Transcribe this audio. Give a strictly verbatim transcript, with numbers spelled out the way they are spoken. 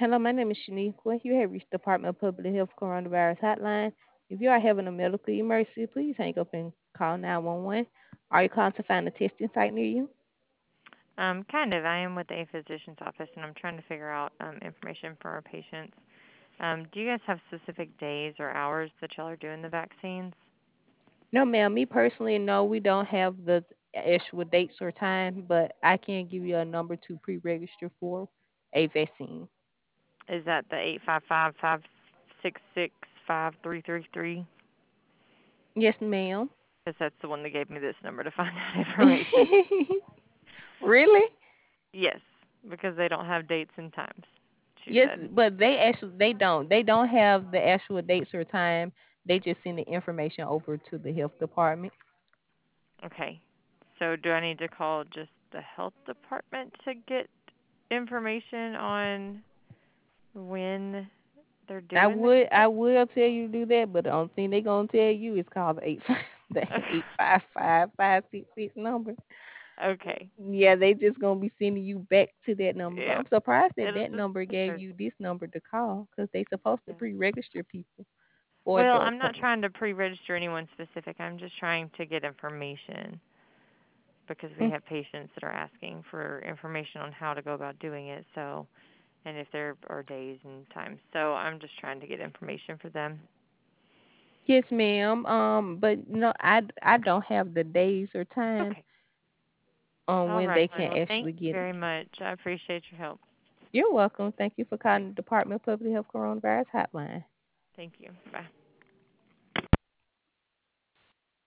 Hello, my name is Shaniqua. You have reached the Department of Public Health Coronavirus Hotline. If you are having a medical emergency, please hang up and call nine one one. Are you calling to find a testing site near you? Um, kind of. I am with a physician's office, and I'm trying to figure out um, information for our patients. Um, do you guys have specific days or hours that y'all are doing the vaccines? No, ma'am. Me personally, no, we don't have the actual dates or time, but I can give you a number to pre-register for a vaccine. Is that the eight five five five six six five three three three? Yes, ma'am. Because that's the one that gave me this number to find out information. Really? Yes, because they don't have dates and times. She Yes, said. but they actually they don't. They don't have the actual dates or time. They just send the information over to the health department. Okay. So do I need to call just the health department to get information on when they're I doing the would I vac? will tell you to do that, but the only thing they gonna tell you is call the eight five the eight five five five six six number. Okay. Yeah, they just gonna be sending you back to that number. But Yeah. I'm surprised that It'll that just number sit gave there. you this number to call because they supposed to Yeah. pre-register people for Well, the I'm not appointment. trying to pre-register anyone specific. I'm just trying to get information because we Mm. have patients that are asking for information on how to go about doing it. So, and if there are days and times. So, I'm just trying to get information for them. Yes, ma'am. Um, but no, I I don't have the days or time Okay. on All when right, they hon. can Well, thank actually you get it. very much. I appreciate your help. You're welcome. Thank you for All right. calling the Department of Public Health Coronavirus Hotline. Thank you. Bye.